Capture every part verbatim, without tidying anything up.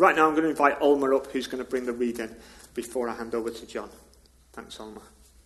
Right now I'm going to invite Alma up, who's going to bring the reading before I hand over to John. Thanks, Alma.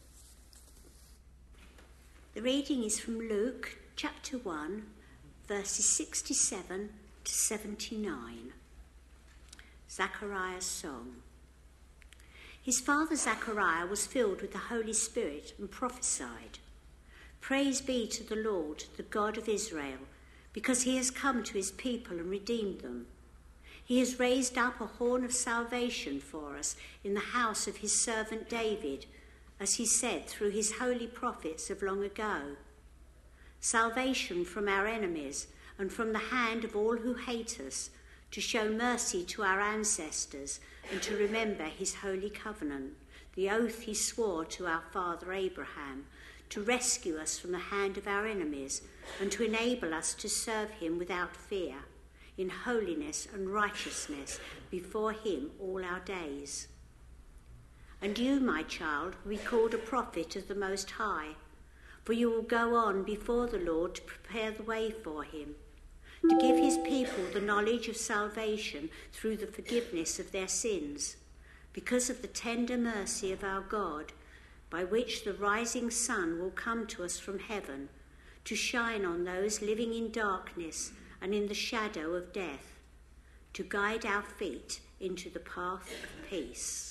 The reading is from Luke chapter one, verses sixty-seven to seventy-nine. Zachariah's song. His father Zachariah was filled with the Holy Spirit and prophesied, "Praise be to the Lord, the God of Israel, because he has come to his people and redeemed them. He has raised up a horn of salvation for us in the house of his servant David, as he said through his holy prophets of long ago. Salvation from our enemies and from the hand of all who hate us, to show mercy to our ancestors and to remember his holy covenant, the oath he swore to our father Abraham, to rescue us from the hand of our enemies and to enable us to serve him without fear, in holiness and righteousness before him all our days. And you, my child, will be called a prophet of the Most High, for you will go on before the Lord to prepare the way for him, to give his people the knowledge of salvation through the forgiveness of their sins, because of the tender mercy of our God, by which the rising sun will come to us from heaven, to shine on those living in darkness and in the shadow of death, to guide our feet into the path of peace."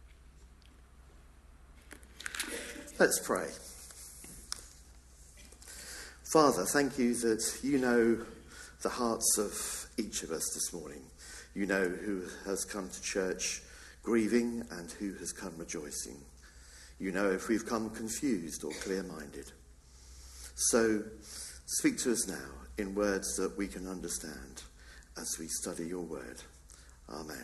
Let's pray. Father, thank you that you know the hearts of each of us this morning. You know who has come to church grieving and who has come rejoicing. You know if we've come confused or clear-minded. So speak to us now in words that we can understand as we study your word. Amen.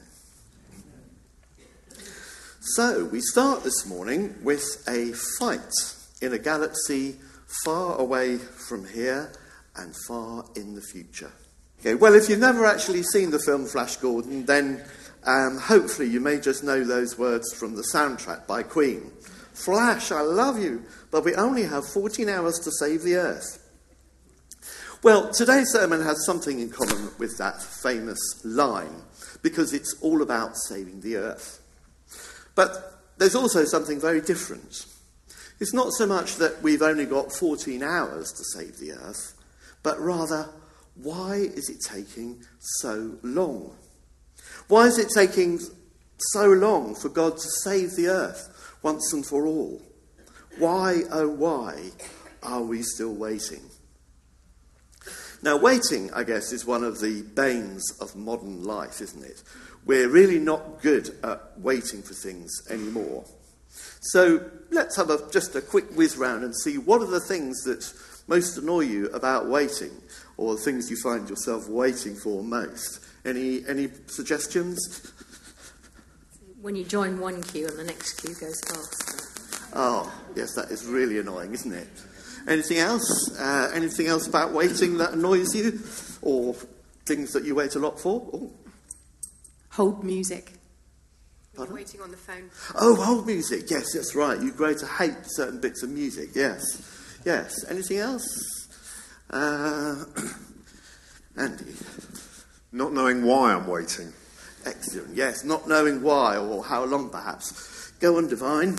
So we start this morning with a fight in a galaxy far away from here and far in the future. Okay, well, if you've never actually seen the film Flash Gordon, then um, hopefully you may just know those words from the soundtrack by Queen. Flash, I love you, but we only have fourteen hours to save the Earth. Well, today's sermon has something in common with that famous line, because it's all about saving the Earth. But there's also something very different. It's not so much that we've only got fourteen hours to save the Earth, but rather, why is it taking so long? Why is it taking so long for God to save the Earth once and for all? Why, oh why, are we still waiting? Now, waiting, I guess, is one of the banes of modern life, isn't it? We're really not good at waiting for things anymore. So let's have a, just a quick whiz round and see what are the things that most annoy you about waiting, or the things you find yourself waiting for most. Any any suggestions? When you join one queue and the next queue goes faster. Oh, yes, that is really annoying, isn't it? Anything else? Uh, anything else about waiting that annoys you? Or things that you wait a lot for? Oh. Hold music. Pardon? Waiting on the phone. Oh, hold music. Yes, that's right. You grow to hate certain bits of music. Yes. Yes. Anything else? Uh, Andy? Not knowing why I'm waiting. Excellent. Yes, not knowing why or how long, perhaps. Go on, Divine.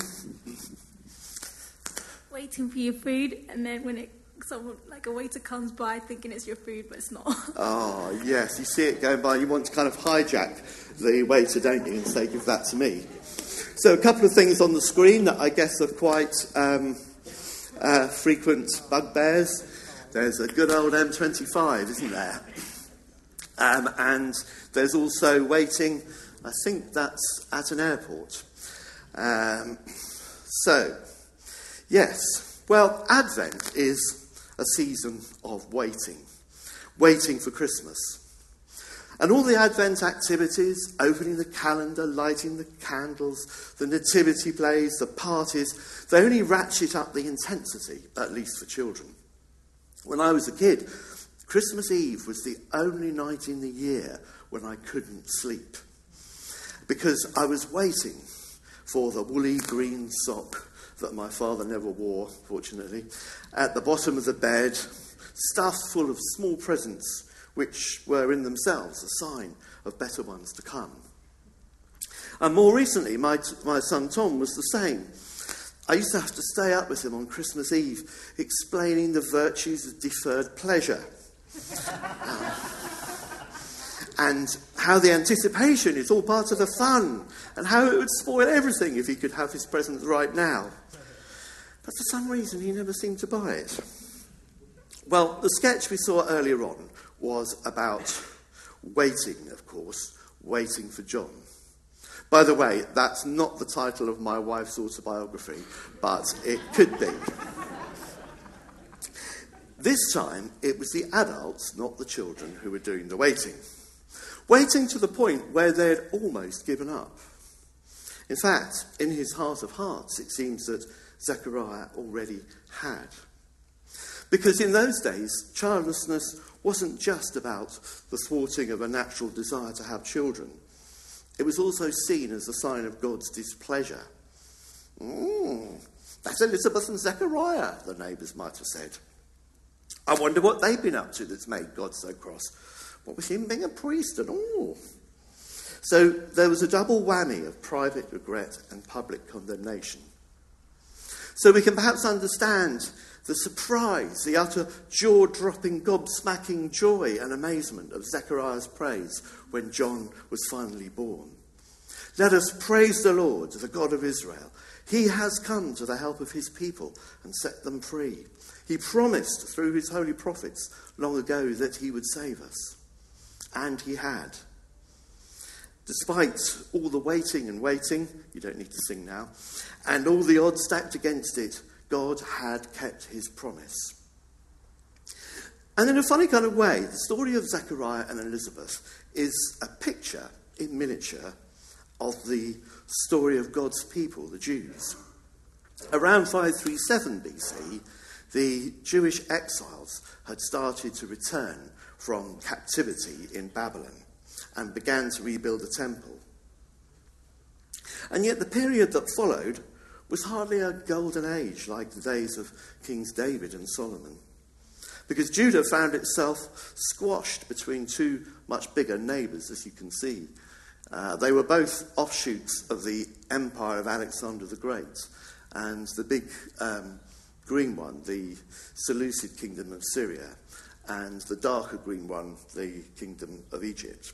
Waiting for your food, and then when it someone like a waiter comes by thinking it's your food, but it's not. Oh, yes. You see it going by, you want to kind of hijack the waiter, don't you, and say, give that to me. So a couple of things on the screen that I guess are quite um, uh, frequent bugbears. There's a good old M twenty-five, isn't there? Um, and there's also waiting, I think that's at an airport. Um, so, yes. Well, Advent is a season of waiting. Waiting for Christmas. And all the Advent activities, opening the calendar, lighting the candles, the nativity plays, the parties, they only ratchet up the intensity, at least for children. When I was a kid, Christmas Eve was the only night in the year when I couldn't sleep, because I was waiting for the woolly green sock that my father never wore, fortunately, at the bottom of the bed, stuffed full of small presents which were in themselves a sign of better ones to come. And more recently, my, my son Tom was the same. I used to have to stay up with him on Christmas Eve explaining the virtues of deferred pleasure. um, and how the anticipation is all part of the fun, and how it would spoil everything if he could have his presents right now. But for some reason, he never seemed to buy it. Well, the sketch we saw earlier on was about waiting, of course, waiting for John. By the way, that's not the title of my wife's autobiography, but it could be. This time, it was the adults, not the children, who were doing the waiting. Waiting to the point where they'd almost given up. In fact, in his heart of hearts, it seems that Zechariah already had. Because in those days, childlessness wasn't just about the thwarting of a natural desire to have children. It was also seen as a sign of God's displeasure. Mm, that's Elizabeth and Zechariah, the neighbours might have said. I wonder what they've been up to that's made God so cross. What with him being a priest and all? So there was a double whammy of private regret and public condemnation. So we can perhaps understand the surprise, the utter jaw-dropping, gobsmacking joy and amazement of Zechariah's praise when John was finally born. Let us praise the Lord, the God of Israel. He has come to the help of his people and set them free. He promised through his holy prophets long ago that he would save us. And he had. Despite all the waiting and waiting, you don't need to sing now, and all the odds stacked against it, God had kept his promise. And in a funny kind of way, the story of Zechariah and Elizabeth is a picture in miniature of the story of God's people, the Jews. Around five thirty-seven B C, the Jewish exiles had started to return from captivity in Babylon and began to rebuild the temple. And yet the period that followed was hardly a golden age like the days of Kings David and Solomon, because Judah found itself squashed between two much bigger neighbours, as you can see. Uh, they were both offshoots of the empire of Alexander the Great, and the big um, green one, the Seleucid kingdom of Syria, and the darker green one, the kingdom of Egypt.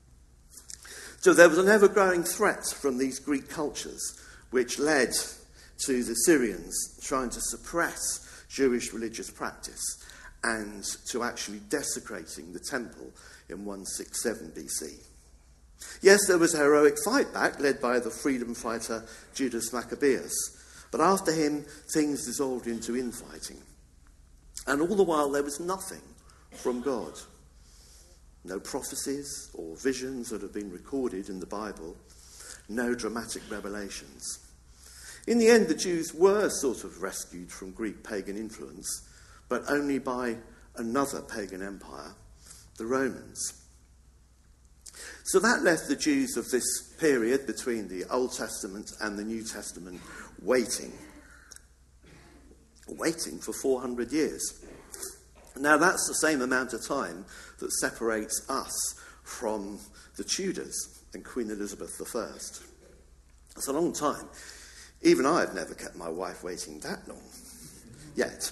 So there was an ever-growing threat from these Greek cultures, which led to the Syrians trying to suppress Jewish religious practice and to actually desecrating the temple in one sixty-seven B C. Yes, there was a heroic fight back led by the freedom fighter Judas Maccabeus, but after him things dissolved into infighting. And all the while there was nothing from God. No prophecies or visions that have been recorded in the Bible. No dramatic revelations. In the end, the Jews were sort of rescued from Greek pagan influence, but only by another pagan empire, the Romans. So that left the Jews of this period between the Old Testament and the New Testament waiting. Waiting for four hundred years. Now that's the same amount of time that separates us from the Tudors and Queen Elizabeth the First. It's a long time. Even I have never kept my wife waiting that long. Yet.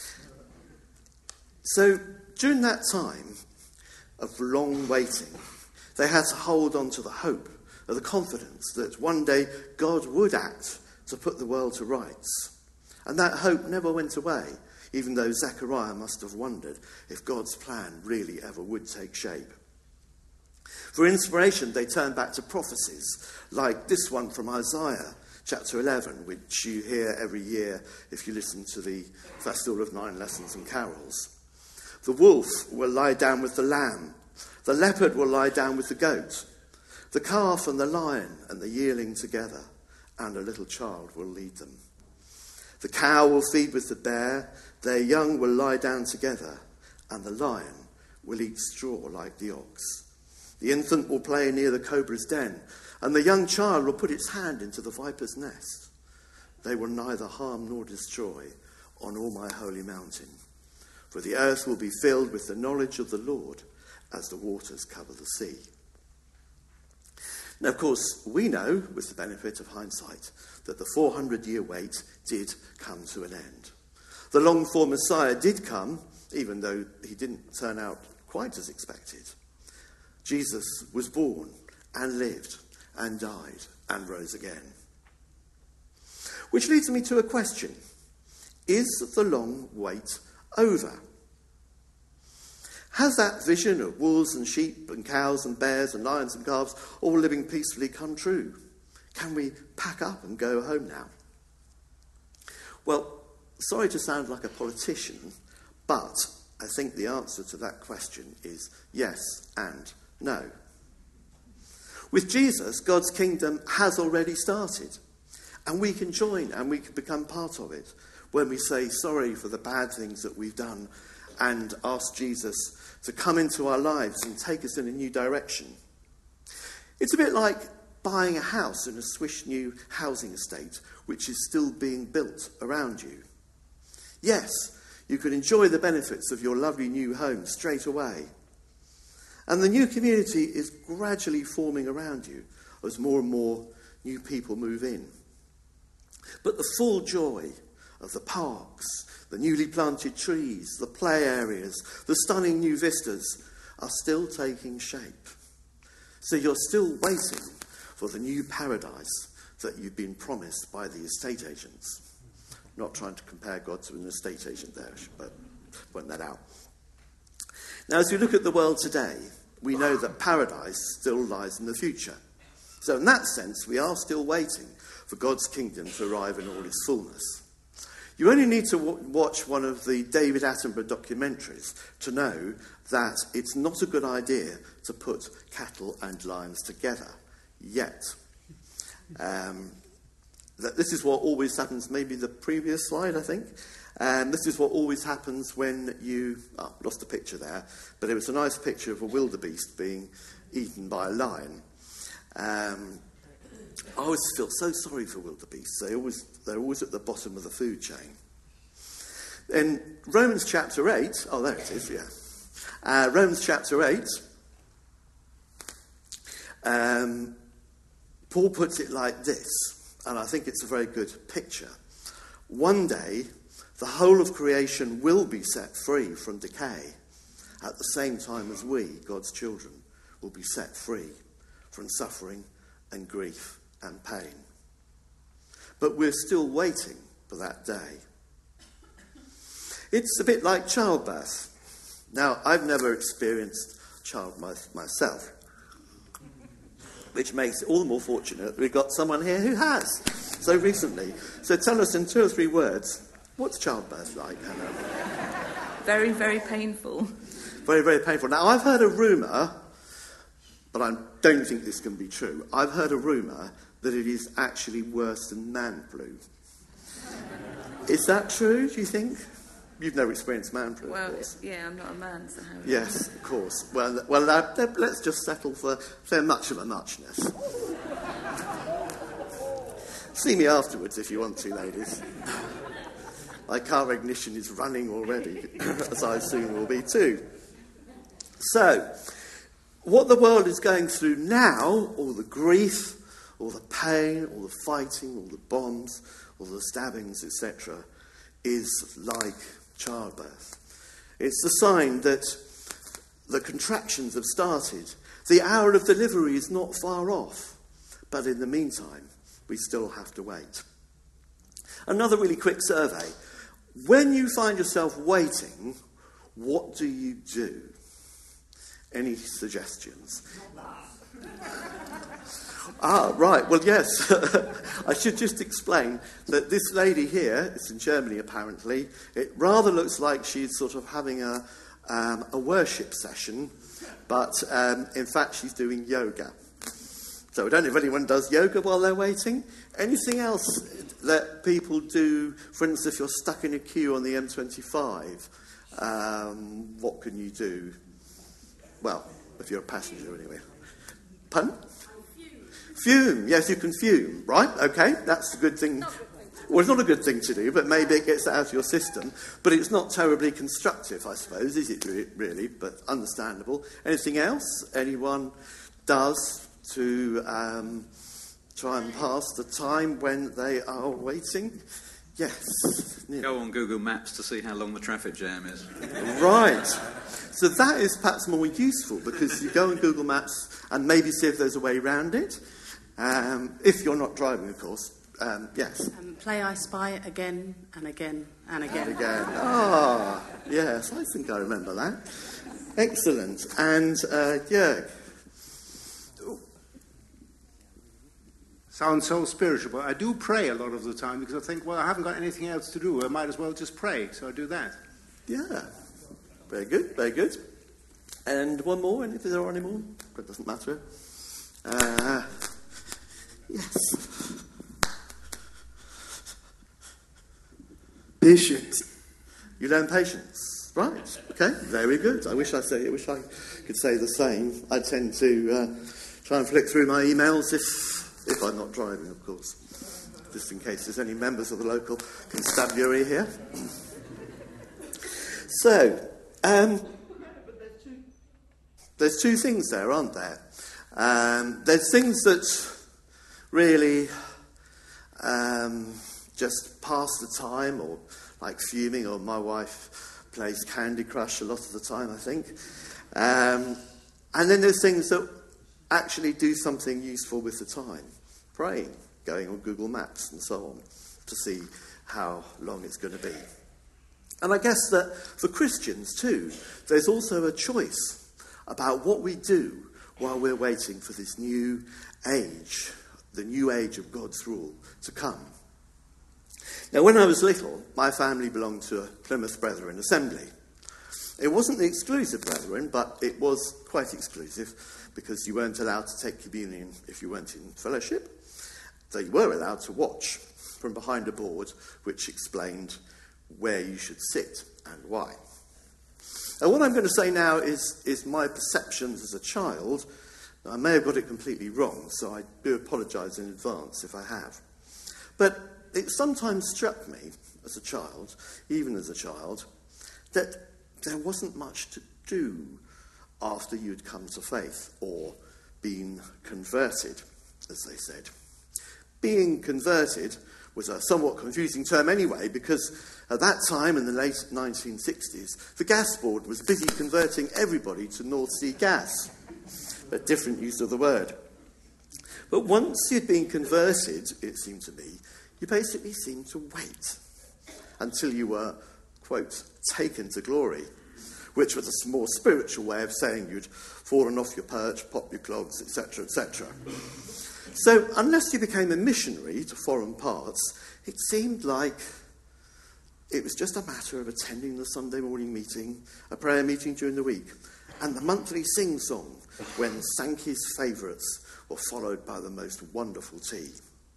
So during that time of long waiting, they had to hold on to the hope of the confidence that one day God would act to put the world to rights. And that hope never went away, even though Zechariah must have wondered if God's plan really ever would take shape. For inspiration, they turned back to prophecies like this one from Isaiah chapter eleven, which you hear every year if you listen to the Festival of Nine Lessons and Carols. The wolf will lie down with the lamb. The leopard will lie down with the goat. The calf and the lion and the yearling together, and a little child will lead them. The cow will feed with the bear. Their young will lie down together, and the lion will eat straw like the ox. The infant will play near the cobra's den, and the young child will put its hand into the viper's nest. They will neither harm nor destroy on all my holy mountain, for the earth will be filled with the knowledge of the Lord as the waters cover the sea. Now, of course, we know, with the benefit of hindsight, that the four hundred year wait did come to an end. The longed-for Messiah did come, even though he didn't turn out quite as expected. Jesus was born and lived and died and rose again. Which leads me to a question. Is the long wait over? Has that vision of wolves and sheep and cows and bears and lions and calves all living peacefully come true? Can we pack up and go home now? Well, sorry to sound like a politician, but I think the answer to that question is yes and no. With Jesus, God's kingdom has already started, and we can join and we can become part of it when we say sorry for the bad things that we've done and ask Jesus to come into our lives and take us in a new direction. It's a bit like buying a house in a swish new housing estate which is still being built around you. Yes, you can enjoy the benefits of your lovely new home straight away. And the new community is gradually forming around you as more and more new people move in. But the full joy of the parks, the newly planted trees, the play areas, the stunning new vistas are still taking shape. So you're still waiting for the new paradise that you've been promised by the estate agents. Not trying to compare God to an estate agent there, but point that out. Now, as we look at the world today, we know that paradise still lies in the future. So in that sense, we are still waiting for God's kingdom to arrive in all its fullness. You only need to w- watch one of the David Attenborough documentaries to know that it's not a good idea to put cattle and lions together yet. Um, that this is what always happens, maybe the previous slide, I think. Um, this is what always happens when you... Oh, lost a picture there, but it was a nice picture of a wildebeest being eaten by a lion. Um, I always feel so sorry for wildebeests. They always, they're always at the bottom of the food chain. In Romans chapter eight... Oh, there it is, yeah. Uh, Romans chapter eight... Um, Paul puts it like this, and I think it's a very good picture. One day, the whole of creation will be set free from decay, at the same time as we, God's children, will be set free from suffering and grief and pain. But we're still waiting for that day. It's a bit like childbirth. Now, I've never experienced childbirth myself, which makes it all the more fortunate we've got someone here who has so recently. So tell us in two or three words, what's childbirth like, Hannah? Very, very painful. Very, very painful. Now, I've heard a rumour, but I don't think this can be true. I've heard a rumour that it is actually worse than man flu. Is that true, do you think? You've never experienced man flu, well, of course. Yeah, I'm not a man, so how... Yes, of course. Well, well, uh, let's just settle for so much of a muchness. See me afterwards if you want to, ladies. My car ignition is running already, as I soon will be too. So, what the world is going through now, all the grief, all the pain, all the fighting, all the bombs, all the stabbings, et cetera, is like childbirth. It's the sign that the contractions have started. The hour of delivery is not far off, but in the meantime, we still have to wait. Another really quick survey. When you find yourself waiting, what do you do? Any suggestions? Ah, right. Well, yes. I should just explain that this lady here, it's in Germany apparently, it rather looks like she's sort of having a, um, a worship session, but um, in fact she's doing yoga. So I don't know if anyone does yoga while they're waiting. Anything else that people do, for instance, if you're stuck in a queue on the M twenty-five, um, what can you do? Well, if you're a passenger anyway. Pardon? Fume, yes, you can fume, right? Okay, that's a good thing. Well, it's not a good thing to do, but maybe it gets it out of your system. But it's not terribly constructive, I suppose, is it really? But understandable. Anything else anyone does to um, try and pass the time when they are waiting? Yes. Neil. Go on Google Maps to see how long the traffic jam is. Right. So that is perhaps more useful because you go on Google Maps and maybe see if there's a way around it. Um, if you're not driving, of course. Um, yes. Um, play I Spy again and again and again. And again. Ah, yes, I think I remember that. Excellent. And uh, Jörg. Sounds so spiritual, but I do pray a lot of the time because I think, well, I haven't got anything else to do. I might as well just pray, so I do that. Yeah. Very good, very good. And one more, and if there are any more, it doesn't matter. Uh, yes. Patience. You learn patience. Right. Okay. Very good. I wish I say. I wish I could say the same. I tend to uh, try and flick through my emails if if I'm not driving, of course, just in case there's any members of the local constabulary here. So, um, there's two things there, aren't there? Um, there's things that really um, just pass the time, or like fuming, or my wife plays Candy Crush a lot of the time, I think. Um, and then there's things that actually do something useful with the time. Praying, going on Google Maps and so on, to see how long it's going to be. And I guess that for Christians too, there's also a choice about what we do while we're waiting for this new age, the new age of God's rule to come. Now, when I was little, my family belonged to a Plymouth Brethren assembly. It wasn't the exclusive Brethren, but it was quite exclusive because you weren't allowed to take communion if you weren't in fellowship. Though you were allowed to watch from behind a board which explained where you should sit and why. And what I'm going to say now is, is my perceptions as a child. I may have got it completely wrong, so I do apologise in advance if I have. But it sometimes struck me as a child, even as a child, that there wasn't much to do after you'd come to faith or been converted, as they said. Being converted was a somewhat confusing term anyway, because at that time, in the late nineteen sixties, the gas board was busy converting everybody to North Sea gas, but different use of the word. But once you'd been converted, it seemed to me, you basically seemed to wait until you were, quote, taken to glory, which was a more spiritual way of saying you'd fallen off your perch, popped your clogs, et cetera, et cetera. So unless you became a missionary to foreign parts, it seemed like it was just a matter of attending the Sunday morning meeting, a prayer meeting during the week, and the monthly sing-song when Sankey's favourites were followed by the most wonderful tea.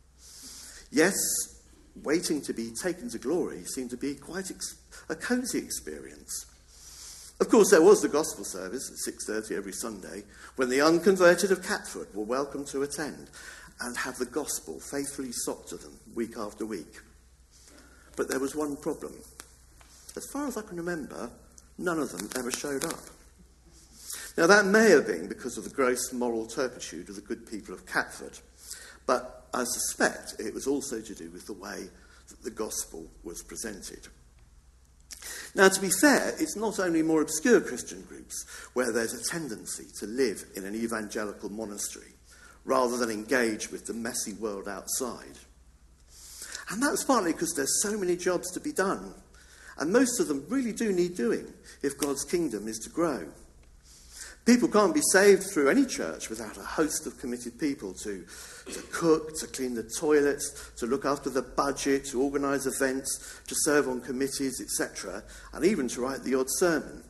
Yes, waiting to be taken to glory seemed to be quite ex- a cosy experience. Of course, there was the gospel service at six thirty every Sunday, when the unconverted of Catford were welcome to attend and have the gospel faithfully socked to them week after week. But there was one problem. As far as I can remember, none of them ever showed up. Now, that may have been because of the gross moral turpitude of the good people of Catford, but I suspect it was also to do with the way that the gospel was presented. Now, to be fair, it's not only more obscure Christian groups where there's a tendency to live in an evangelical monastery rather than engage with the messy world outside. And that's partly because there's so many jobs to be done, and most of them really do need doing if God's kingdom is to grow. People can't be saved through any church without a host of committed people to, to cook, to clean the toilets, to look after the budget, to organise events, to serve on committees, et cetera, and even to write the odd sermon.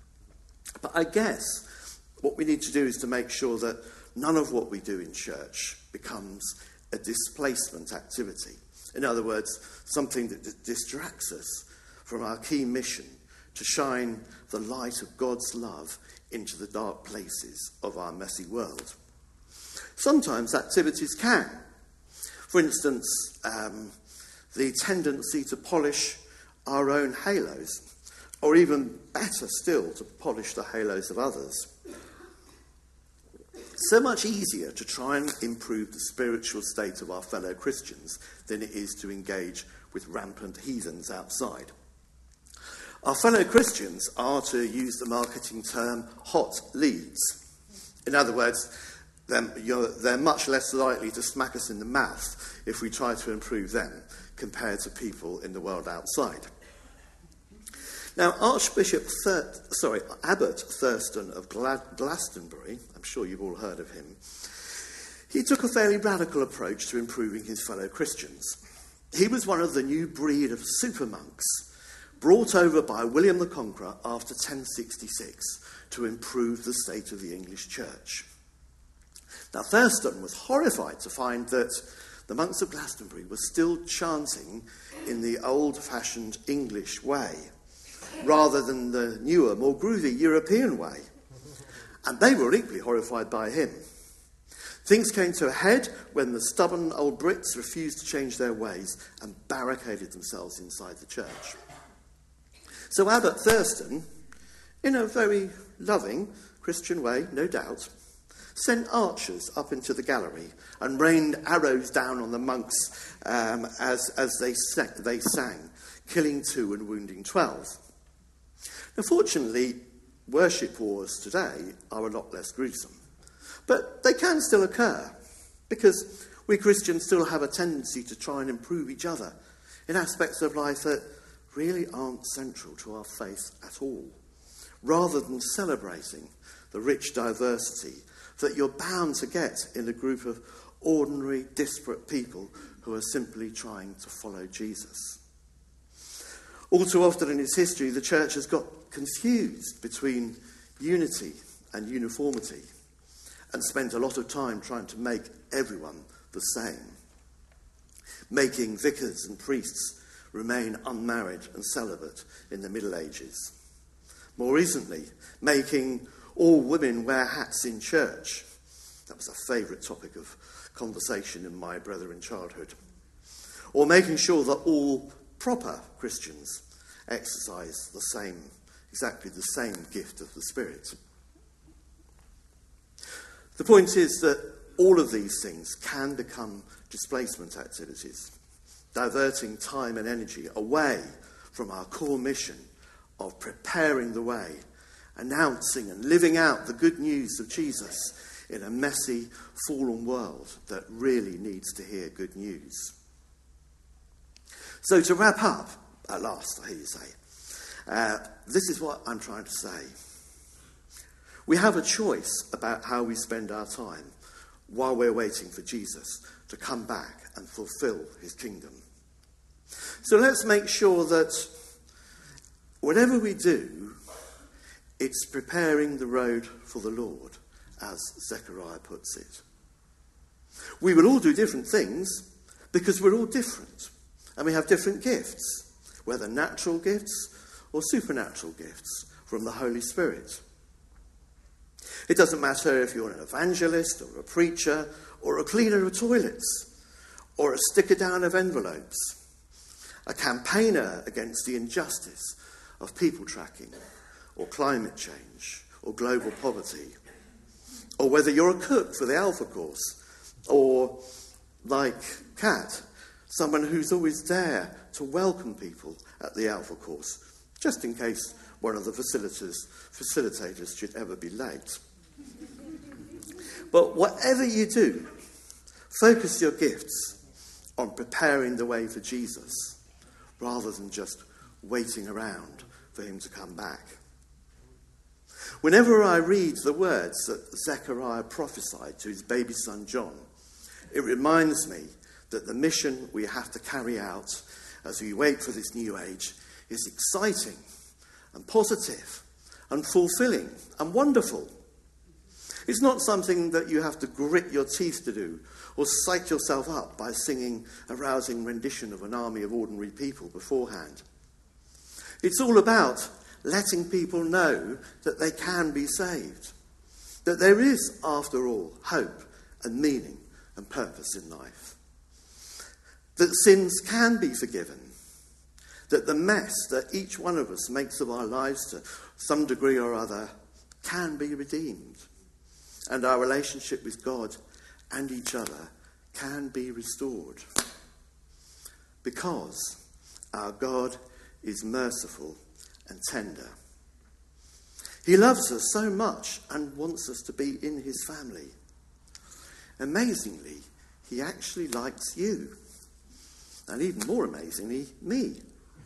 But I guess what we need to do is to make sure that none of what we do in church becomes a displacement activity. In other words, something that d- distracts us from our key mission to shine the light of God's love into the dark places of our messy world. Sometimes activities can. For instance, um, the tendency to polish our own halos, or even better still, to polish the halos of others. so much easier to try and improve the spiritual state of our fellow Christians than it is to engage with rampant heathens outside. Our fellow Christians are, to use the marketing term, hot leads. In other words, they're, you're, they're much less likely to smack us in the mouth if we try to improve them compared to people in the world outside. Now, Archbishop, Thur- sorry, Abbot Thurston of Gla- Glastonbury, I'm sure you've all heard of him, he took a fairly radical approach to improving his fellow Christians. He was one of the new breed of super monks brought over by William the Conqueror after ten sixty-six to improve the state of the English Church. Now, Thurston was horrified to find that the monks of Glastonbury were still chanting in the old-fashioned English way, rather than the newer, more groovy European way. And they were equally horrified by him. Things came to a head when the stubborn old Brits refused to change their ways and barricaded themselves inside the church. So Abbot Thurston, in a very loving Christian way, no doubt, sent archers up into the gallery and rained arrows down on the monks um, as, as they, sang, they sang, killing two and wounding twelve. Now, fortunately, worship wars today are a lot less gruesome. But they can still occur, because we Christians still have a tendency to try and improve each other in aspects of life that really aren't central to our faith at all, rather than celebrating the rich diversity that you're bound to get in a group of ordinary, disparate people who are simply trying to follow Jesus. All too often in its history, the church has got confused between unity and uniformity and spent a lot of time trying to make everyone the same, making vicars and priests remain unmarried and celibate in the Middle Ages. More recently, making all women wear hats in church. That was a favourite topic of conversation in my brethren childhood. Or making sure that all proper Christians exercise the same, exactly the same gift of the Spirit. The point is that all of these things can become displacement activities, diverting time and energy away from our core mission of preparing the way, announcing and living out the good news of Jesus in a messy, fallen world that really needs to hear good news. So to wrap up, at last, I hear you say, uh, this is what I'm trying to say. We have a choice about how we spend our time while we're waiting for Jesus to come back and fulfill his kingdom. So let's make sure that whatever we do, it's preparing the road for the Lord, as Zechariah puts it. We will all do different things because we're all different, and we have different gifts, whether natural gifts or supernatural gifts from the Holy Spirit. It doesn't matter if you're an evangelist or a preacher or a cleaner of toilets or a sticker down of envelopes, a campaigner against the injustice of people tracking or climate change or global poverty, or whether you're a cook for the Alpha Course or, like Kat, someone who's always there to welcome people at the Alpha Course, just in case one of the facilitators, facilitators should ever be late. But whatever you do, focus your gifts on preparing the way for Jesus, rather than just waiting around for him to come back. Whenever I read the words that Zechariah prophesied to his baby son John, it reminds me that the mission we have to carry out as we wait for this new age is exciting and positive and fulfilling and wonderful. It's not something that you have to grit your teeth to do or psych yourself up by singing a rousing rendition of an army of ordinary people beforehand. It's all about letting people know that they can be saved, that there is, after all, hope and meaning and purpose in life, that sins can be forgiven, that the mess that each one of us makes of our lives to some degree or other can be redeemed, and our relationship with God and each other can be restored. Because our God is merciful and tender. He loves us so much and wants us to be in his family. Amazingly, he actually likes you. And even more amazingly, me.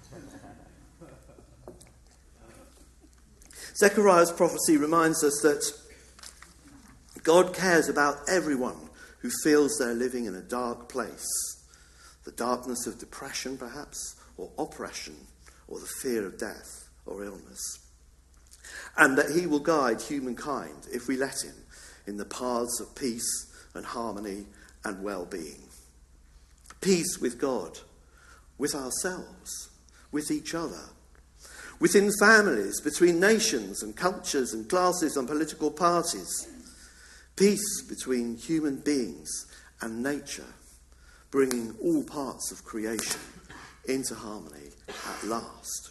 Zechariah's prophecy reminds us that God cares about everyone who feels they're living in a dark place. The darkness of depression, perhaps, or oppression, or the fear of death or illness. And that he will guide humankind, if we let him, in the paths of peace and harmony and well-being. Peace with God, with ourselves, with each other, within families, between nations and cultures and classes and political parties. Peace between human beings and nature, bringing all parts of creation into harmony at last.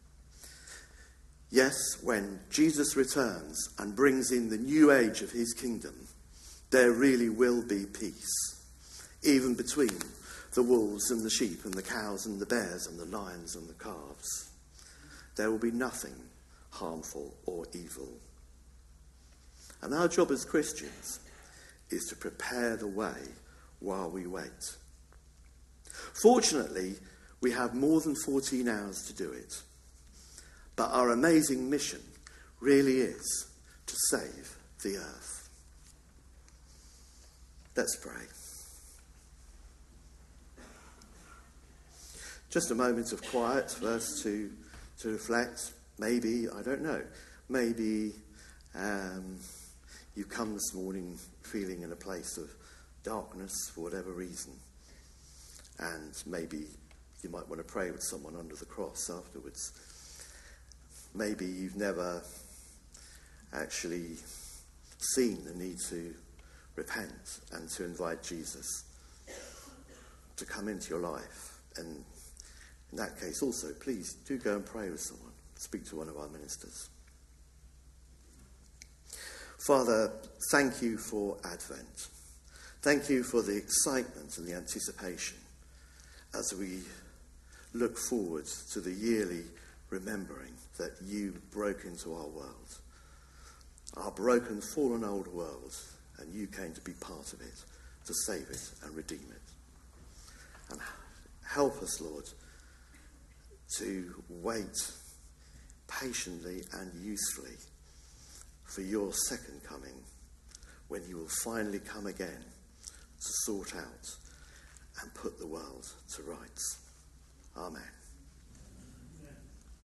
Yes, when Jesus returns and brings in the new age of his kingdom, there really will be peace, even between the wolves and the sheep and the cows and the bears and the lions and the calves. There will be nothing harmful or evil. And our job as Christians is to prepare the way while we wait. Fortunately, we have more than fourteen hours to do it. But our amazing mission really is to save the earth. Let's pray. Just a moment of quiet first to, to reflect. Maybe, I don't know, maybe um, you come this morning feeling in a place of darkness for whatever reason. And maybe you might want to pray with someone under the cross afterwards. Maybe you've never actually seen the need to repent and to invite Jesus to come into your life. And in that case also, please do go and pray with someone. Speak to one of our ministers. Father, thank you for Advent. Thank you for the excitement and the anticipation as we look forward to the yearly remembering that you broke into our world, our broken, fallen old world, and you came to be part of it, to save it and redeem it. And help us, Lord, to wait patiently and usefully for your second coming, when you will finally come again to sort out and put the world to rights. Amen.